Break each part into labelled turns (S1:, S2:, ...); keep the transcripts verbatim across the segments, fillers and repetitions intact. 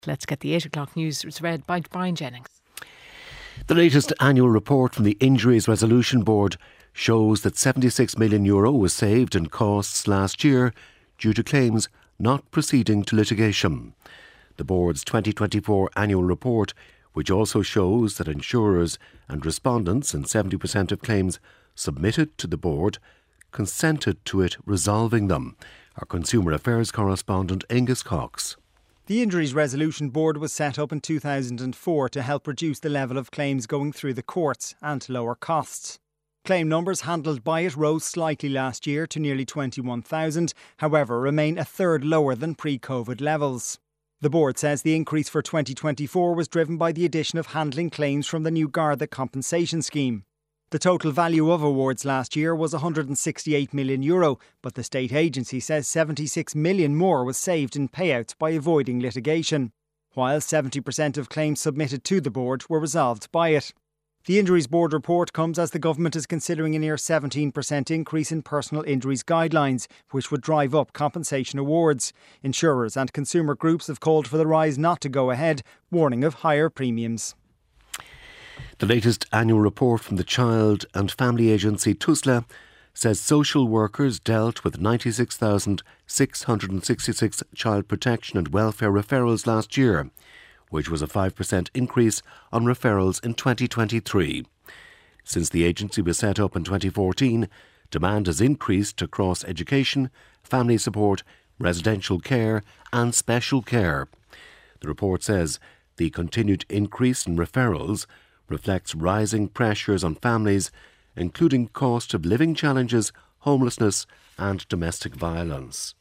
S1: Let's get the eight o'clock news. It's read by Brian Jennings.
S2: The latest annual report from the Injuries Resolution Board shows that seventy-six million euro was saved in costs last year due to claims not proceeding to litigation. The board's twenty twenty-four annual report, which also shows that insurers and respondents in seventy percent of claims submitted to the board, consented to it resolving them. Our Consumer Affairs correspondent Angus Cox.
S3: The Injuries Resolution Board was set up in two thousand four to help reduce the level of claims going through the courts and to lower costs. Claim numbers handled by it rose slightly last year to nearly twenty-one thousand, however remain a third lower than pre-COVID levels. The board says the increase for twenty twenty-four was driven by the addition of handling claims from the new Garda compensation scheme. The total value of awards last year was one hundred sixty-eight million euro, but the state agency says seventy-six million more was saved in payouts by avoiding litigation, while seventy percent of claims submitted to the board were resolved by it. The Injuries Board report comes as the government is considering a near seventeen percent increase in personal injuries guidelines, which would drive up compensation awards. Insurers and consumer groups have called for the rise not to go ahead, warning of higher premiums.
S2: The latest annual report from the Child and Family Agency TUSLA says social workers dealt with ninety-six thousand six hundred sixty-six child protection and welfare referrals last year, which was a five percent increase on referrals in twenty twenty-three. Since the agency was set up in twenty fourteen, demand has increased across education, family support, residential care and special care. The report says the continued increase in referrals reflects rising pressures on families, including cost of living challenges, homelessness and domestic violence.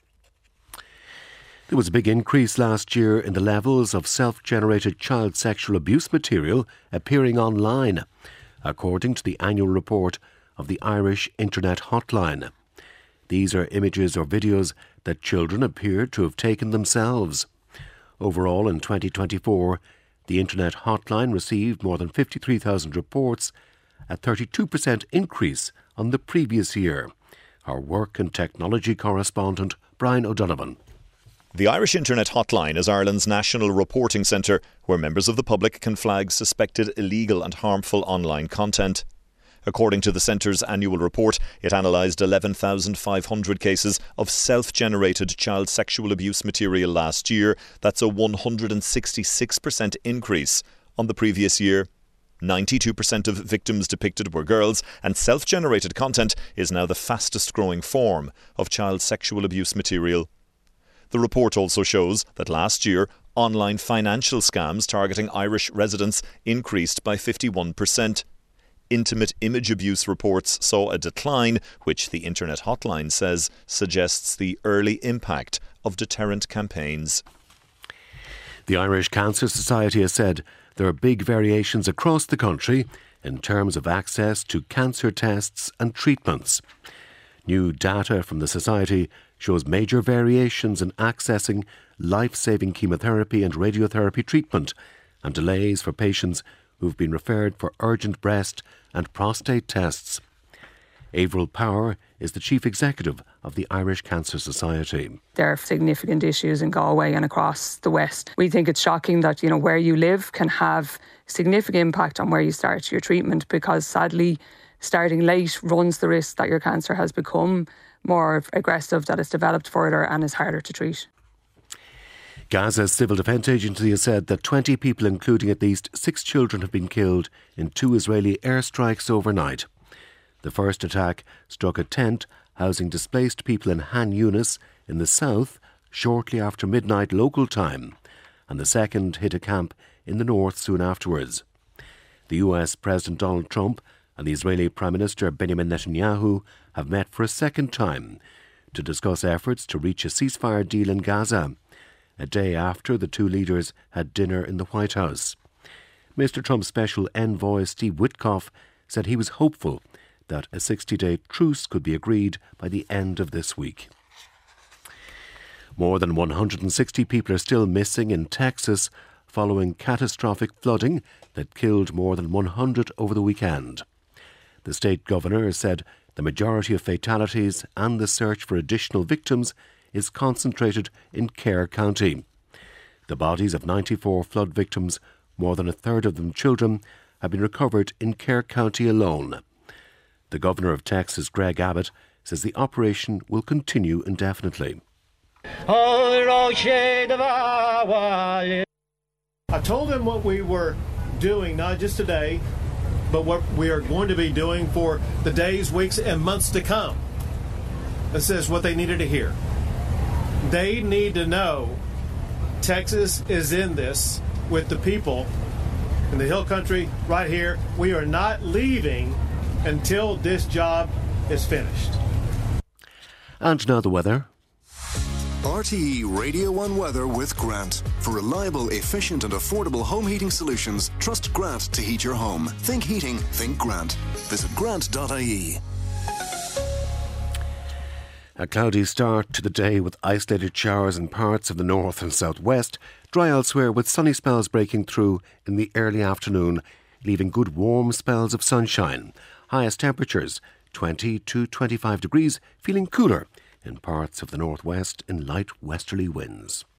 S2: There was a big increase last year in the levels of self-generated child sexual abuse material appearing online, according to the annual report of the Irish Internet Hotline. These are images or videos that children appear to have taken themselves. Overall, in twenty twenty-four, the Internet Hotline received more than fifty-three thousand reports, a thirty-two percent increase on the previous year. Our work and technology correspondent, Brian O'Donovan.
S4: The Irish Internet Hotline is Ireland's national reporting centre, where members of the public can flag suspected illegal and harmful online content. According to the centre's annual report, it analysed eleven thousand five hundred cases of self-generated child sexual abuse material last year. That's a one hundred sixty-six percent increase on the previous year. ninety-two percent of victims depicted were girls, and self-generated content is now the fastest growing form of child sexual abuse material. The report also shows that last year, online financial scams targeting Irish residents increased by fifty-one percent. Intimate image abuse reports saw a decline, which the Internet Hotline says suggests the early impact of deterrent campaigns.
S2: The Irish Cancer Society has said there are big variations across the country in terms of access to cancer tests and treatments. New data from the Society shows major variations in accessing life-saving chemotherapy and radiotherapy treatment and delays for patients who've been referred for urgent breast and prostate tests. Avril Power is the Chief Executive of the Irish Cancer Society.
S5: There are significant issues in Galway and across the West. We think it's shocking that, you know, where you live can have significant impact on where you start your treatment, because sadly, starting late runs the risk that your cancer has become more aggressive, that it's developed further and is harder to treat.
S2: Gaza's Civil Defence Agency has said that twenty people, including at least six children, have been killed in two Israeli airstrikes overnight. The first attack struck a tent housing displaced people in Han Yunis in the south shortly after midnight local time, and the second hit a camp in the north soon afterwards. The U S President Donald Trump and the Israeli Prime Minister Benjamin Netanyahu have met for a second time to discuss efforts to reach a ceasefire deal in Gaza, a day after the two leaders had dinner in the White House. Mister Trump's special envoy Steve Witkoff said he was hopeful that a sixty-day truce could be agreed by the end of this week. More than one hundred sixty people are still missing in Texas following catastrophic flooding that killed more than one hundred over the weekend. The state governor said the majority of fatalities and the search for additional victims is concentrated in Kerr County. The bodies of ninety-four flood victims, more than a third of them children, have been recovered in Kerr County alone. The Governor of Texas, Greg Abbott, says the operation will continue indefinitely.
S6: I told them what we were doing, not just today, but what we are going to be doing for the days, weeks, and months to come. This is what they needed to hear. They need to know Texas is in this with the people in the Hill Country right here. We are not leaving until this job is finished.
S2: And now the weather.
S7: R T E Radio one Weather with Grant. For reliable, efficient and affordable home heating solutions, trust Grant to heat your home. Think heating, think Grant. Visit grant dot I E.
S2: A cloudy start to the day with isolated showers in parts of the north and southwest. Dry elsewhere with sunny spells breaking through in the early afternoon, leaving good warm spells of sunshine. Highest temperatures twenty to twenty-five degrees, feeling cooler in parts of the northwest in light westerly winds.